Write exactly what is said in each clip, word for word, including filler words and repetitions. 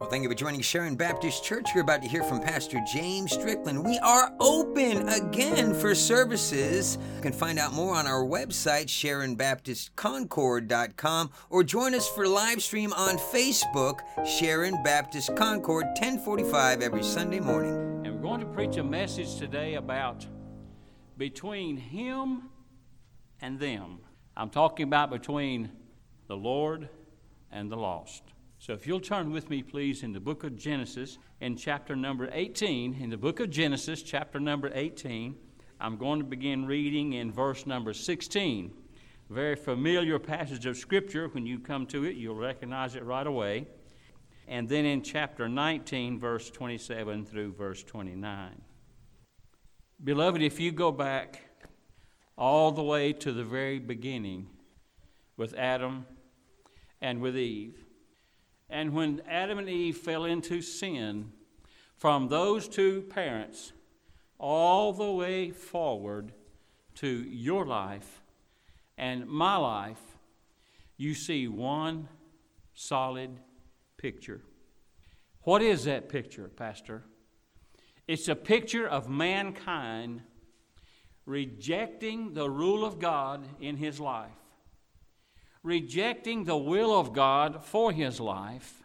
Thank you for joining Sharon Baptist Church. You're about to hear from Pastor James Strickland. We are open again for services. You can find out more on our website, sharon baptist concord dot com, or join us for live stream on Facebook, Sharon Baptist Concord, ten forty-five every Sunday morning. And we're going to preach a message today about between Him and them. I'm talking about between the Lord and the lost. So if you'll turn with me, please, in the book of Genesis, in chapter number eighteen. In the book of Genesis, chapter number eighteen, I'm going to begin reading in verse number sixteen. Very familiar passage of Scripture. When you come to it, you'll recognize it right away. And then in chapter nineteen, verse twenty-seven through verse twenty-nine. Beloved, if you go back all the way to the very beginning with Adam and with Eve, and when Adam and Eve fell into sin, from those two parents all the way forward to your life and my life, you see one solid picture. What is that picture, Pastor? It's a picture of mankind rejecting the rule of God in his life, rejecting the will of God for his life,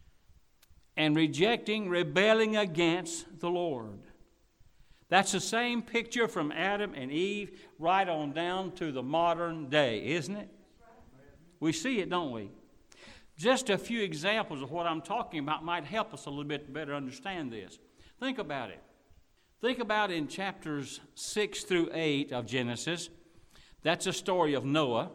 and rejecting, rebelling against the Lord. That's the same picture from Adam and Eve right on down to the modern day, isn't it? We see it, don't we? Just a few examples of what I'm talking about might help us a little bit to better understand this. Think about it. Think about in chapters six through eight of Genesis. That's a story of Noah.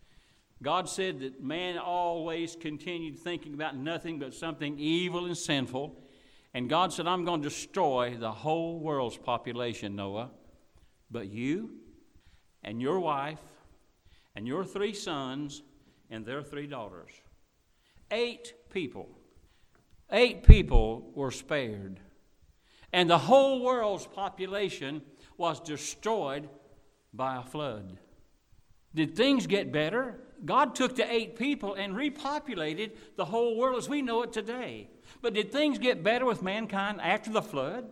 God said that man always continued thinking about nothing but something evil and sinful. And God said, I'm going to destroy the whole world's population, Noah. But you and your wife and your three sons and their three daughters. Eight people. Eight people were spared. And the whole world's population was destroyed by a flood. Did things get better? God took the eight people and repopulated the whole world as we know it today. But did things get better with mankind after the flood?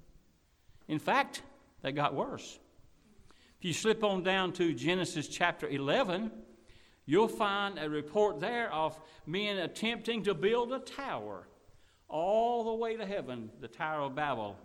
In fact, they got worse. If you slip on down to Genesis chapter eleven, you'll find a report there of men attempting to build a tower all the way to heaven, the Tower of Babel,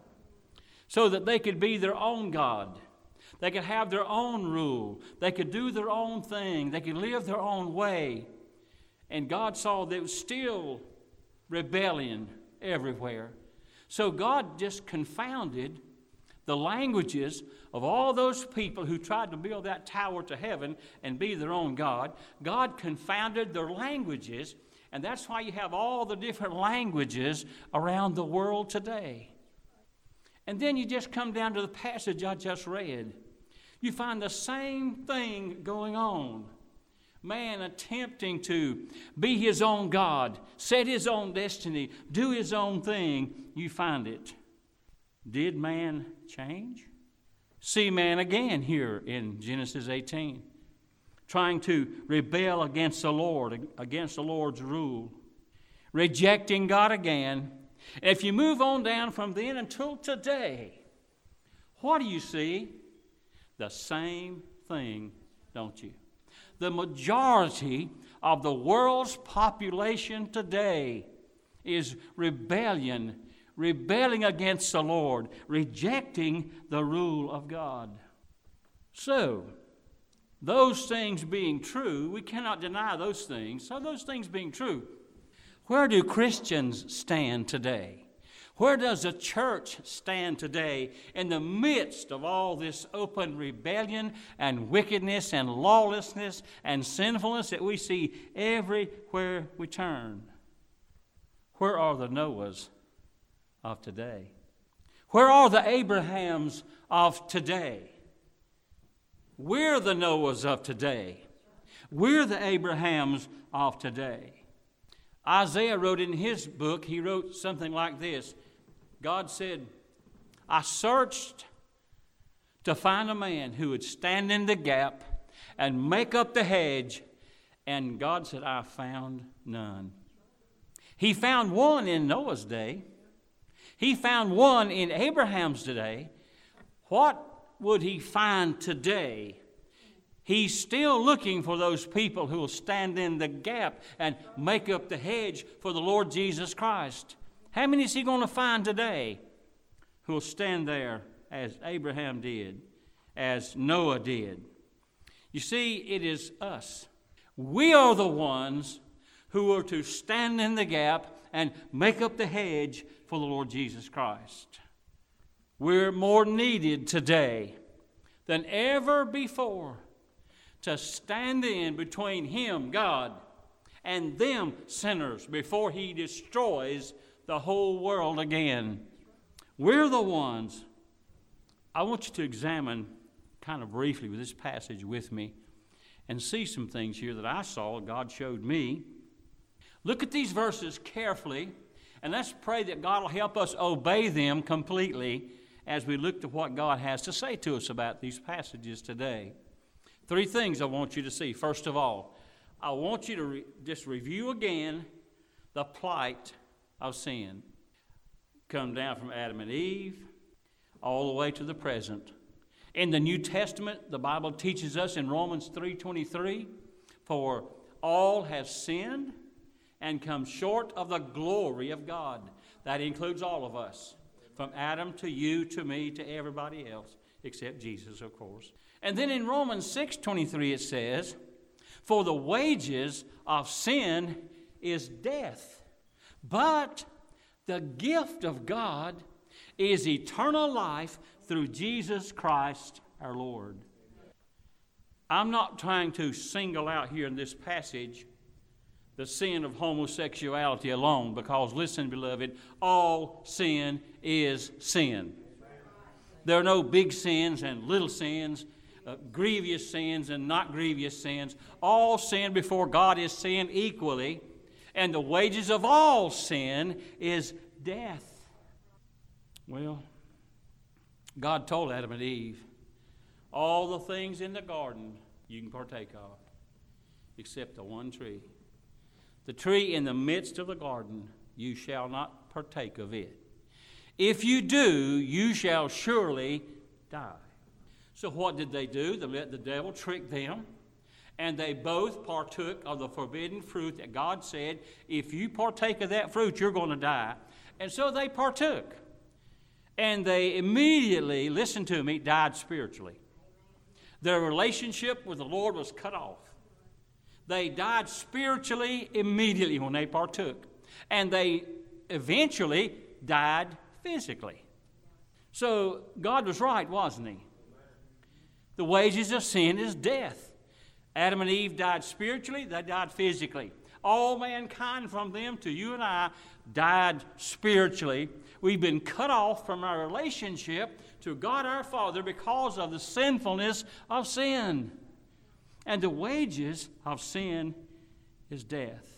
so that they could be their own God. They could have their own rule. They could do their own thing. They could live their own way. And God saw there was still rebellion everywhere. So God just confounded the languages of all those people who tried to build that tower to heaven and be their own God. God confounded their languages, and that's why you have all the different languages around the world today. And then you just come down to the passage I just read. You find the same thing going on. Man attempting to be his own God, set his own destiny, do his own thing. You find it. Did man change? See man again here in Genesis eighteen, trying to rebel against the Lord, against the Lord's rule, rejecting God again. And if you move on down from then until today, what do you see? The same thing, don't you? The majority of the world's population today is rebellion, rebelling against the Lord, rejecting the rule of God. So, those things being true, we cannot deny those things. So those things being true, where do Christians stand today? Where does the church stand today in the midst of all this open rebellion and wickedness and lawlessness and sinfulness that we see everywhere we turn? Where are the Noahs of today? Where are the Abrahams of today? We're the Noahs of today. We're the Abrahams of today. Isaiah wrote in his book, he wrote something like this. God said, I searched to find a man who would stand in the gap and make up the hedge. And God said, I found none. He found one in Noah's day. He found one in Abraham's day. What would he find today? He's still looking for those people who will stand in the gap and make up the hedge for the Lord Jesus Christ. How many is he going to find today who will stand there as Abraham did, as Noah did? You see, it is us. We are the ones who are to stand in the gap and make up the hedge for the Lord Jesus Christ. We're more needed today than ever before to stand in between Him, God, and them sinners before He destroys the whole world again. We're the ones. I want you to examine kind of briefly with this passage with me and see some things here that I saw, God showed me. Look at these verses carefully, and let's pray that God will help us obey them completely as we look to what God has to say to us about these passages today. Three things I want you to see. First of all, I want you to re- just review again the plight of sin. Come down from Adam and Eve all the way to the present. In the New Testament, the Bible teaches us in Romans three twenty-three, for all have sinned and come short of the glory of God. That includes all of us, from Adam to you, to me, to everybody else, except Jesus, of course. And then in Romans six twenty-three it says, for the wages of sin is death, but the gift of God is eternal life through Jesus Christ our Lord. I'm not trying to single out here in this passage the sin of homosexuality alone, because listen, beloved, all sin is sin. There are no big sins and little sins, uh, grievous sins and not grievous sins. All sin before God is sin equally, and the wages of all sin is death. Well, God told Adam and Eve, all the things in the garden you can partake of, except the one tree. The tree in the midst of the garden, you shall not partake of it. If you do, you shall surely die. So what did they do? They let the devil trick them, and they both partook of the forbidden fruit that God said, if you partake of that fruit, you're going to die. And so they partook. And they immediately, listen to me, died spiritually. Their relationship with the Lord was cut off. They died spiritually immediately when they partook. And they eventually died physically. So God was right, wasn't He? The wages of sin is death. Adam and Eve died spiritually, they died physically. All mankind from them to you and I died spiritually. We've been cut off from our relationship to God our Father because of the sinfulness of sin. And the wages of sin is death.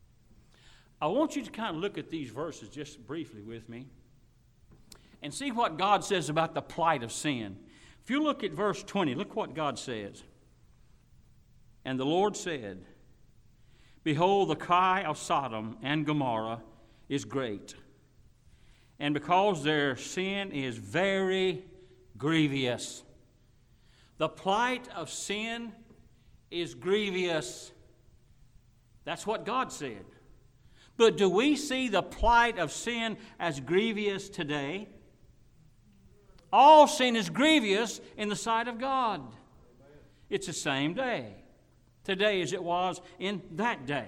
I want you to kind of look at these verses just briefly with me and see what God says about the plight of sin. If you look at verse twenty, look what God says. And the Lord said, behold, the cry of Sodom and Gomorrah is great, and because their sin is very grievous. The plight of sin is grievous. That's what God said. But do we see the plight of sin as grievous today? All sin is grievous in the sight of God. It's the same day today as it was in that day.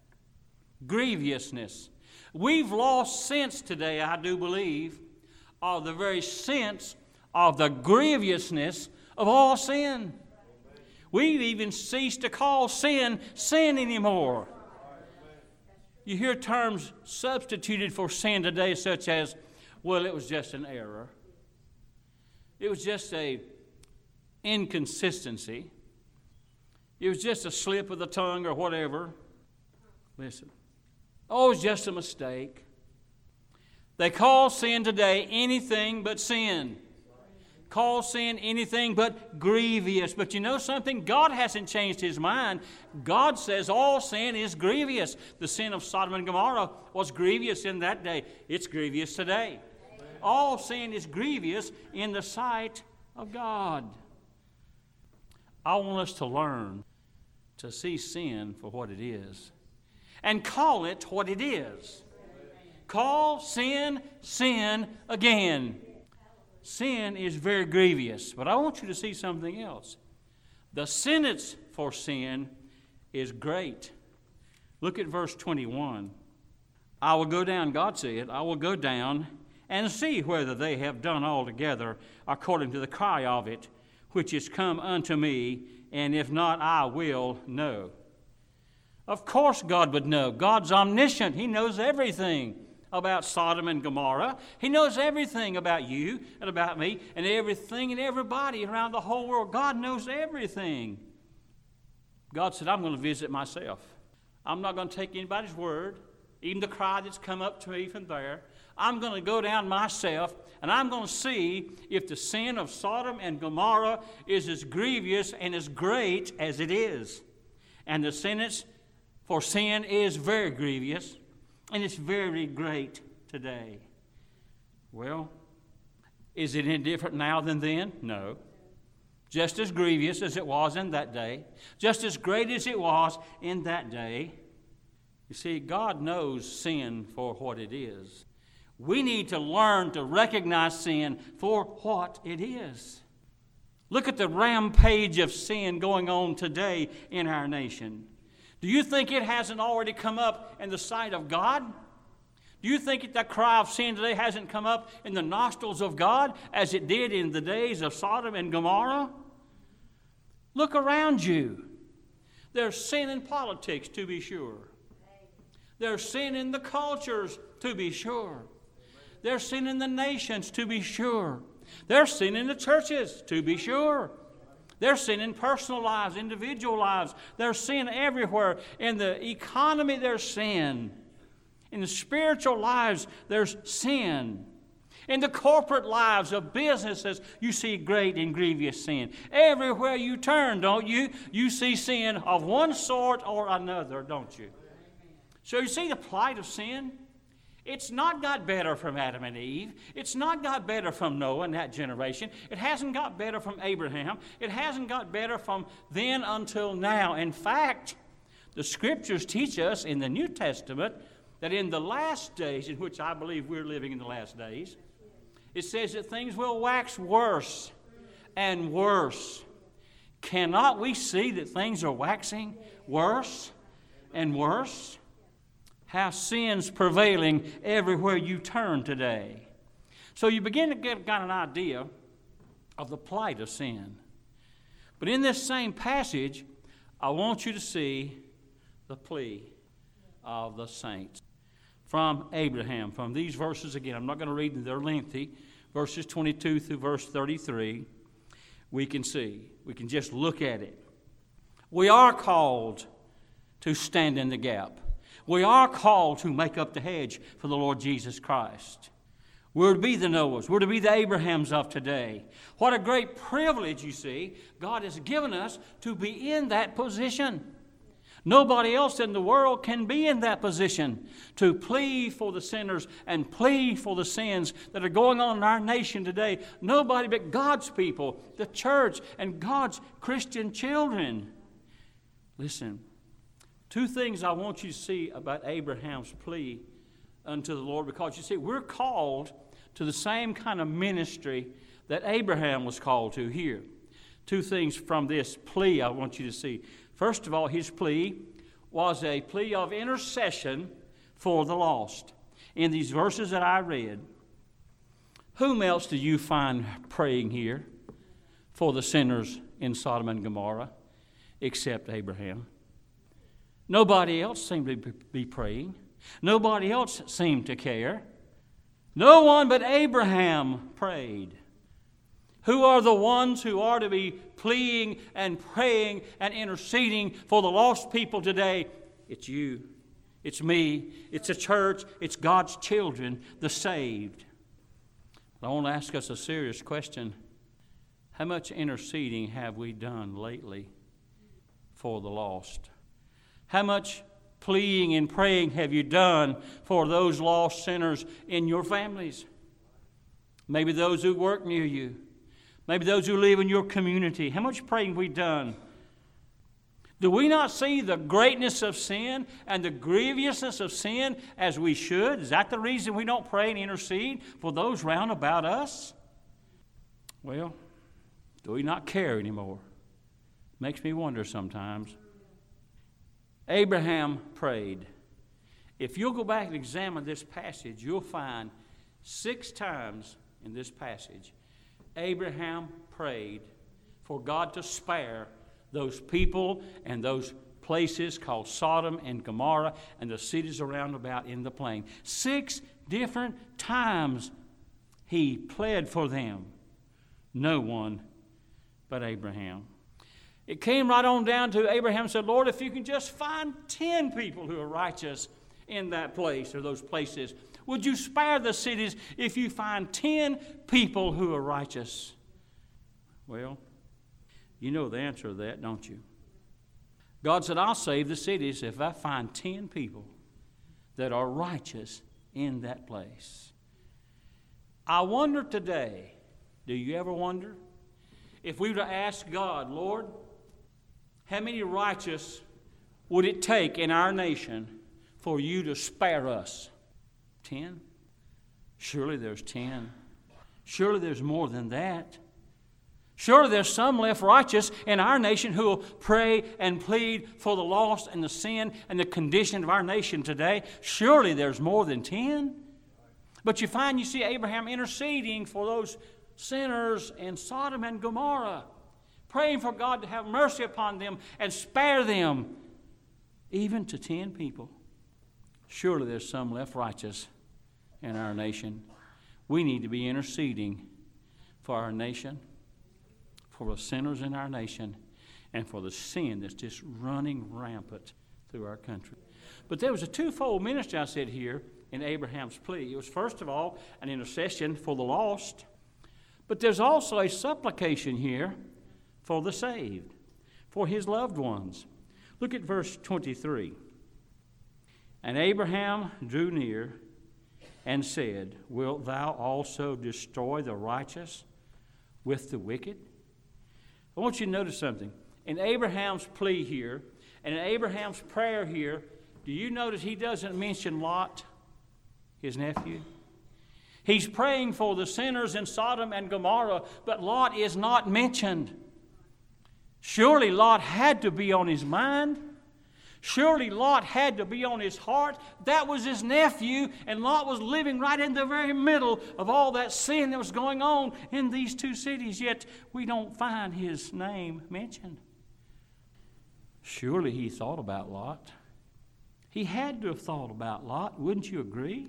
Grievousness. We've lost sense today, I do believe, of the very sense of the grievousness of all sin. We've even ceased to call sin sin anymore. You hear terms substituted for sin today such as, well, it was just an error. It was just a inconsistency. It was just a slip of the tongue or whatever. Listen. Oh, it's just a mistake. They call sin today anything but sin. call sin anything but grievous. But you know something? God hasn't changed his mind. God says all sin is grievous. The sin of Sodom and Gomorrah was grievous in that day. It's grievous today. Amen. All sin is grievous in the sight of God. I want us to learn to see sin for what it is and call it what it is. Call sin, sin again. Sin is very grievous, but I want you to see something else. The sentence for sin is great. Look at verse twenty-one. I will go down, God said, I will go down and see whether they have done altogether according to the cry of it, which is come unto me, and if not, I will know. Of course God would know. God's omniscient. He knows everything about Sodom and Gomorrah. He knows everything about you and about me and everything and everybody around the whole world. God knows everything. God said, I'm going to visit myself. I'm not going to take anybody's word, even the cry that's come up to me from there. I'm going to go down myself, and I'm going to see if the sin of Sodom and Gomorrah is as grievous and as great as it is. And the sentence for sin is very grievous, and it's very great today. Well, is it any different now than then? No. Just as grievous as it was in that day, just as great as it was in that day. You see, God knows sin for what it is. We need to learn to recognize sin for what it is. Look at the rampage of sin going on today in our nation. Do you think it hasn't already come up in the sight of God? Do you think that cry of sin today hasn't come up in the nostrils of God as it did in the days of Sodom and Gomorrah? Look around you. There's sin in politics, to be sure. There's sin in the cultures, to be sure. There's sin in the nations, to be sure. There's sin in the churches, to be sure. There's sin in personal lives, individual lives. There's sin everywhere. In the economy, there's sin. In the spiritual lives, there's sin. In the corporate lives of businesses, you see great and grievous sin. Everywhere you turn, don't you? You see sin of one sort or another, don't you? So you see the plight of sin? It's not got better from Adam and Eve. It's not got better from Noah and that generation. It hasn't got better from Abraham. It hasn't got better from then until now. In fact, the Scriptures teach us in the New Testament that in the last days, in which I believe we're living in the last days, it says that things will wax worse and worse. Cannot we see that things are waxing worse and worse? How sin's prevailing everywhere you turn today. So you begin to get got an idea of the plight of sin. But in this same passage, I want you to see the plea of the saints from Abraham. From these verses again, I'm not going to read them, they're lengthy. Verses twenty-two through verse thirty-three, we can see. We can just look at it. We are called to stand in the gap. We are called to make up the hedge for the Lord Jesus Christ. We're to be the Noahs. We're to be the Abrahams of today. What a great privilege, you see, God has given us to be in that position. Nobody else in the world can be in that position to plead for the sinners and plead for the sins that are going on in our nation today. Nobody but God's people, the church, and God's Christian children. Listen. Two things I want you to see about Abraham's plea unto the Lord, because you see, we're called to the same kind of ministry that Abraham was called to here. Two things from this plea I want you to see. First of all, his plea was a plea of intercession for the lost. In these verses that I read, whom else do you find praying here for the sinners in Sodom and Gomorrah except Abraham? Nobody else seemed to be praying. Nobody else seemed to care. No one but Abraham prayed. Who are the ones who are to be pleading and praying and interceding for the lost people today? It's you. It's me. It's the church. It's God's children, the saved. I want to ask us a serious question. How much interceding have we done lately for the lost? How much pleading and praying have you done for those lost sinners in your families? Maybe those who work near you. Maybe those who live in your community. How much praying have we done? Do we not see the greatness of sin and the grievousness of sin as we should? Is that the reason we don't pray and intercede for those round about us? Well, do we not care anymore? Makes me wonder sometimes. Abraham prayed. If you'll go back and examine this passage, you'll find six times in this passage, Abraham prayed for God to spare those people and those places called Sodom and Gomorrah and the cities around about in the plain. Six different times he pled for them. No one but Abraham. It came right on down to Abraham said, Lord, if you can just find ten people who are righteous in that place or those places, would you spare the cities if you find ten people who are righteous? Well, you know the answer to that, don't you? God said, I'll save the cities if I find ten people that are righteous in that place. I wonder today, do you ever wonder, if we were to ask God, Lord, how many righteous would it take in our nation for you to spare us? Ten? Surely there's ten. Surely there's more than that. Surely there's some left righteous in our nation who will pray and plead for the lost and the sin and the condition of our nation today. Surely there's more than ten. But you find, you see Abraham interceding for those sinners in Sodom and Gomorrah, praying for God to have mercy upon them and spare them, even to ten people. Surely there's some left righteous in our nation. We need to be interceding for our nation, for the sinners in our nation, and for the sin that's just running rampant through our country. But there was a twofold ministry, I said here, in Abraham's plea. It was, first of all, an intercession for the lost, but there's also a supplication here for the saved, for his loved ones. Look at verse twenty-three. And Abraham drew near and said, Wilt thou also destroy the righteous with the wicked? I want you to notice something. In Abraham's plea here, and in Abraham's prayer here, do you notice he doesn't mention Lot, his nephew? He's praying for the sinners in Sodom and Gomorrah, but Lot is not mentioned. Surely Lot had to be on his mind. Surely Lot had to be on his heart. That was his nephew, and Lot was living right in the very middle of all that sin that was going on in these two cities, yet we don't find his name mentioned. Surely he thought about Lot. He had to have thought about Lot, wouldn't you agree?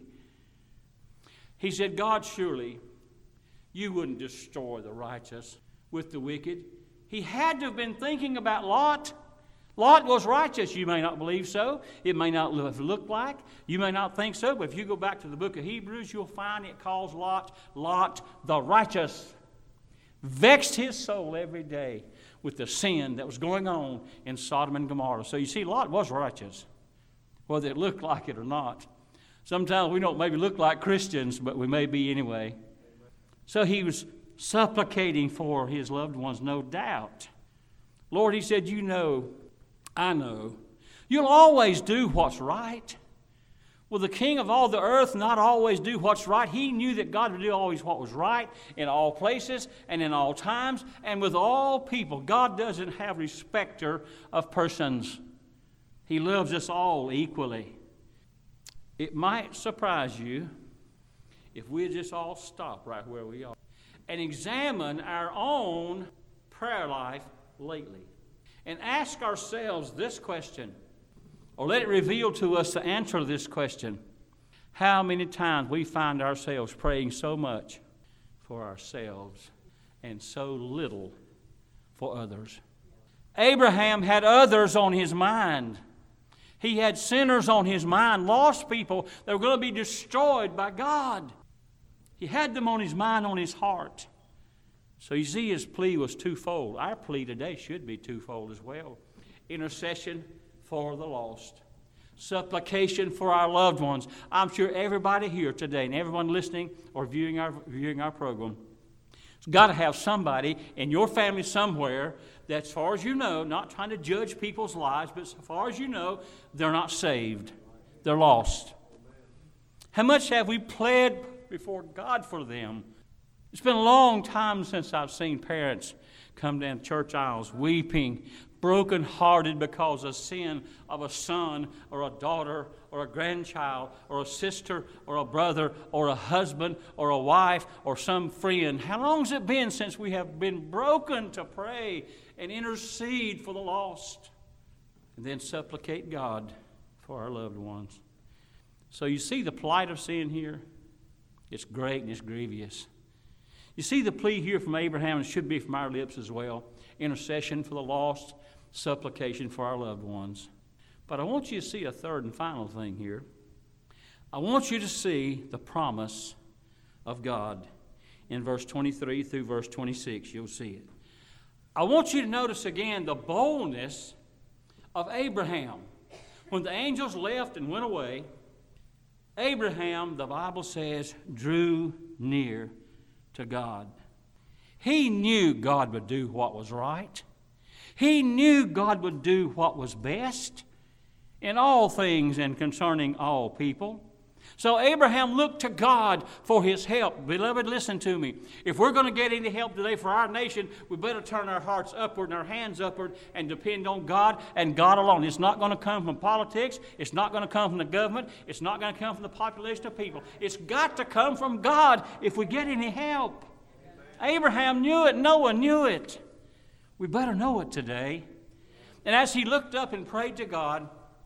He said, God, surely you wouldn't destroy the righteous with the wicked. He had to have been thinking about Lot. Lot was righteous. You may not believe so. It may not look like. You may not think so. But if you go back to the book of Hebrews, you'll find it calls Lot, Lot the righteous. Vexed his soul every day with the sin that was going on in Sodom and Gomorrah. So you see, Lot was righteous, whether it looked like it or not. Sometimes we don't maybe look like Christians, but we may be anyway. So he was supplicating for his loved ones, no doubt. Lord, he said, you know, I know, you'll always do what's right. Will the king of all the earth not always do what's right? He knew that God would do always what was right in all places and in all times and with all people. God doesn't have respecter of persons. He loves us all equally. It might surprise you if we just all stop right where we are and examine our own prayer life lately and ask ourselves this question, or let it reveal to us the answer to this question. How many times we find ourselves praying so much for ourselves and so little for others? Abraham had others on his mind. He had sinners on his mind, lost people that were going to be destroyed by God. He had them on his mind, on his heart. So you see, his plea was twofold. Our plea today should be twofold as well. Intercession for the lost. Supplication for our loved ones. I'm sure everybody here today and everyone listening or viewing our, viewing our program has got to have somebody in your family somewhere that, as far as you know, not trying to judge people's lives, but as far as you know, they're not saved. They're lost. How much have we pled before God for them? It's been a long time since I've seen parents come down church aisles weeping, broken-hearted because of sin of a son or a daughter or a grandchild or a sister or a brother or a husband or a wife or some friend. How long has it been since we have been broken to pray and intercede for the lost and then supplicate God for our loved ones? So you see the plight of sin here? It's great and it's grievous. You see the plea here from Abraham, and it should be from our lips as well. Intercession for the lost, supplication for our loved ones. But I want you to see a third and final thing here. I want you to see the promise of God in verse twenty-three through verse twenty-six. You'll see it. I want you to notice again the boldness of Abraham. When the angels left and went away, Abraham, the Bible says, drew near to God. He knew God would do what was right. He knew God would do what was best in all things and concerning all people. So Abraham looked to God for his help. Beloved, listen to me. If we're going to get any help today for our nation, we better turn our hearts upward and our hands upward and depend on God and God alone. It's not going to come from politics. It's not going to come from the government. It's not going to come from the population of people. It's got to come from God if we get any help. Abraham knew it. Noah knew it. We better know it today. And as he looked up and prayed to God,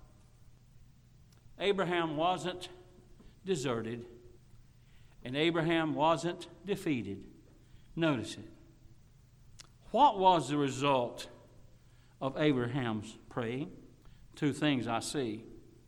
Abraham wasn't deserted, and Abraham wasn't defeated. Notice it. What was the result of Abraham's praying? Two things I see.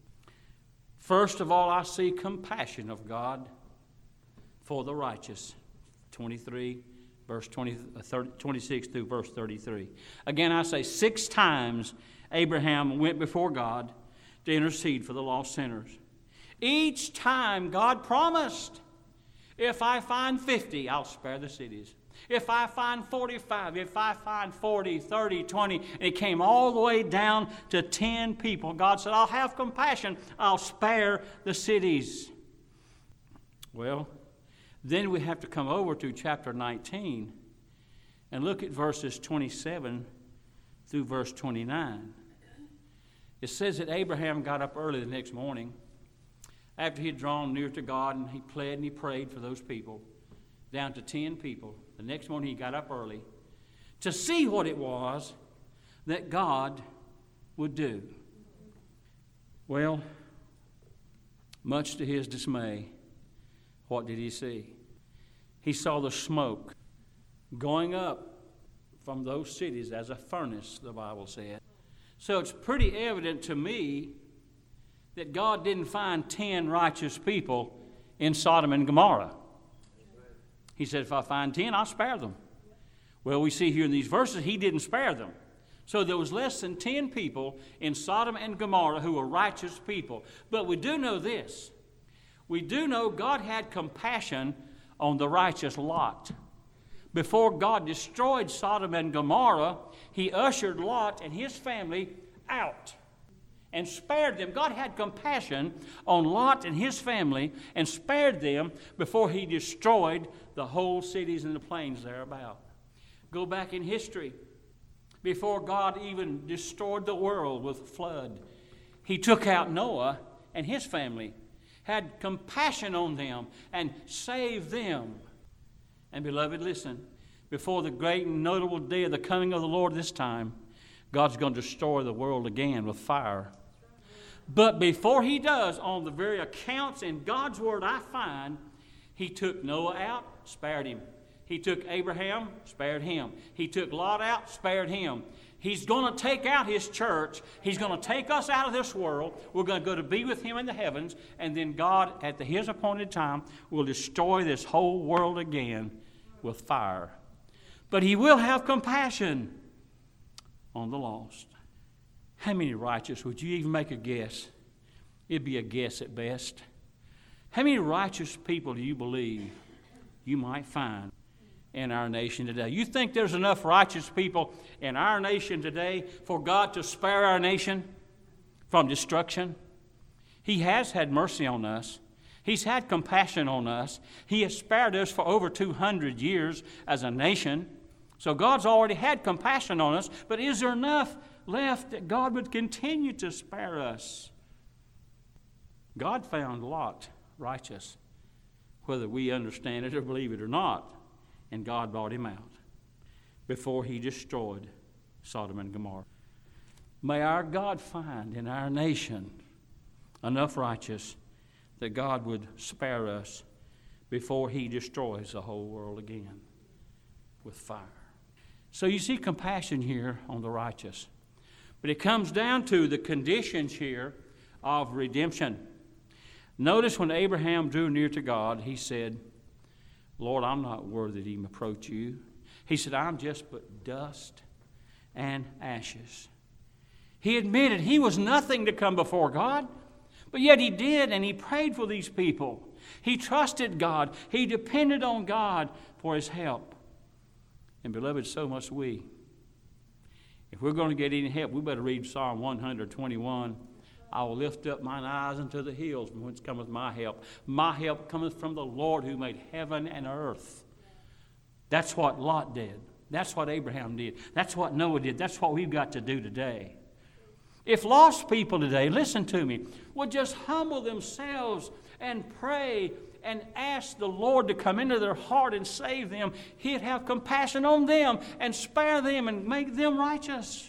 First of all, I see compassion of God for the righteous. twenty-three, verse twenty, thirty, twenty-six through verse thirty-three. Again, I say six times Abraham went before God to intercede for the lost sinners. Each time God promised, if I find fifty, I'll spare the cities. If I find forty-five, if I find forty, thirty, twenty, and it came all the way down to ten people, God said, I'll have compassion. I'll spare the cities. Well, then we have to come over to chapter nineteen and look at verses twenty-seven through verse twenty-nine. It says that Abraham got up early the next morning after he had drawn near to God, and he pled and he prayed for those people, down to ten people. The next morning he got up early to see what it was that God would do. Well, much to his dismay, what did he see? He saw the smoke going up from those cities as a furnace, the Bible said. So it's pretty evident to me that God didn't find ten righteous people in Sodom and Gomorrah. He said, if I find ten, I'll spare them. Well, we see here in these verses, he didn't spare them. So there was less than ten people in Sodom and Gomorrah who were righteous people. But we do know this. We do know God had compassion on the righteous Lot. Before God destroyed Sodom and Gomorrah, he ushered Lot and his family out and spared them. God had compassion on Lot and his family and spared them before he destroyed the whole cities and the plains thereabout. Go back in history. Before God even destroyed the world with flood, he took out Noah and his family, had compassion on them, and saved them. And beloved, listen, before the great and notable day of the coming of the Lord this time, God's going to destroy the world again with fire. But before he does, on the very accounts in God's word I find, he took Noah out, spared him. He took Abraham, spared him. He took Lot out, spared him. He's going to take out his church. He's going to take us out of this world. We're going to go to be with him in the heavens. And then God, at the, his appointed time, will destroy this whole world again with fire. but he will have compassion on the lost. How many righteous, would you even make a guess? It'd be a guess at best. How many righteous people do you believe you might find in our nation today? You think there's enough righteous people in our nation today for God to spare our nation from destruction? He has had mercy on us. He's had compassion on us. He has spared us for over two hundred years as a nation. So God's already had compassion on us, but is there enough left that God would continue to spare us? God found Lot righteous, whether we understand it or believe it or not, and God brought him out before he destroyed Sodom and Gomorrah. May our God find in our nation enough righteous that God would spare us before he destroys the whole world again with fire. So you see compassion here on the righteous. But it comes down to the conditions here of redemption. Notice when Abraham drew near to God, he said, Lord, I'm not worthy to even approach you. He said, I'm just but dust and ashes. He admitted he was nothing to come before God, but yet he did, and he prayed for these people. He trusted God. He depended on God for his help. And beloved, so must we. If we're going to get any help, we better read Psalm one twenty-one. I will lift up mine eyes unto the hills from whence cometh my help. My help cometh from the Lord who made heaven and earth. That's what Lot did. That's what Abraham did. That's what Noah did. That's what we've got to do today. If lost people today, listen to me, would just humble themselves and pray and ask the Lord to come into their heart and save them, he'd have compassion on them and spare them and make them righteous.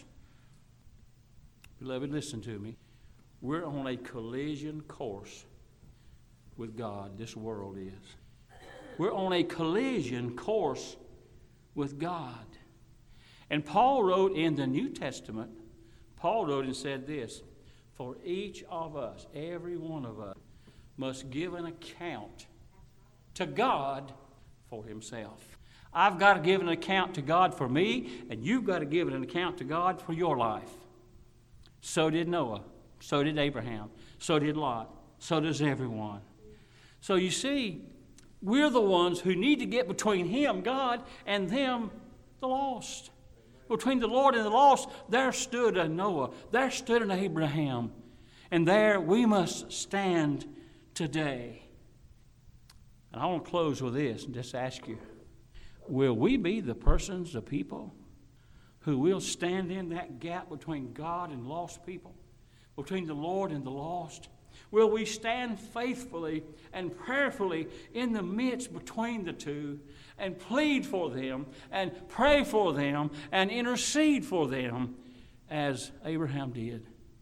Beloved, listen to me. We're on a collision course with God, this world is. We're on a collision course with God. And Paul wrote in the New Testament, Paul wrote and said this, for each of us, every one of us, must give an account to God for himself. I've got to give an account to God for me, and you've got to give an account to God for your life. So did Noah. So did Abraham. So did Lot. So does everyone. So you see, we're the ones who need to get between him, God, and them, the lost. Between the Lord and the lost, there stood a Noah. There stood an Abraham. And there we must stand today. And I want to close with this and just ask you, will we be the persons, the people, who will stand in that gap between God and lost people? Between the Lord and the lost? Will we stand faithfully and prayerfully in the midst between the two and plead for them and pray for them and intercede for them as Abraham did?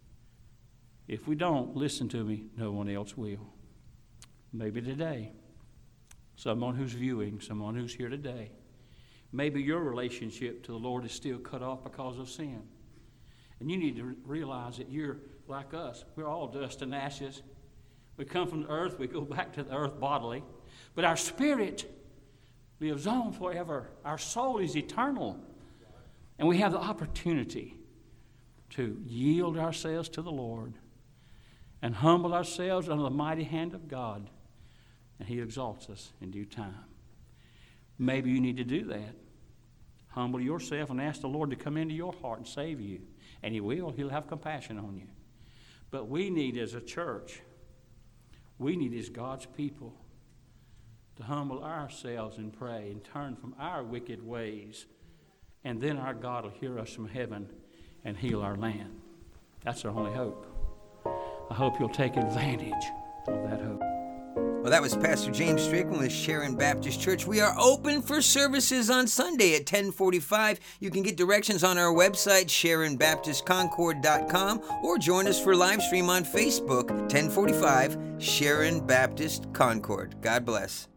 If we don't, listen to me, no one else will. Maybe today, someone who's viewing, someone who's here today, maybe your relationship to the Lord is still cut off because of sin. And you need to realize that you're like us. We're all dust and ashes. We come from the earth. We go back to the earth bodily. But our spirit lives on forever. Our soul is eternal. And we have the opportunity to yield ourselves to the Lord and humble ourselves under the mighty hand of God. And he exalts us in due time. Maybe you need to do that. Humble yourself and ask the Lord to come into your heart and save you. And he will. He'll have compassion on you. But we need as a church, we need as God's people to humble ourselves and pray and turn from our wicked ways. And then our God will hear us from heaven and heal our land. That's our only hope. I hope you'll take advantage of that hope. Well, that was Pastor James Strickland with Sharon Baptist Church. We are open for services on Sunday at ten forty-five. You can get directions on our website, sharon baptist concord dot com, or join us for live stream on Facebook, ten forty-five, Sharon Baptist Concord. God bless.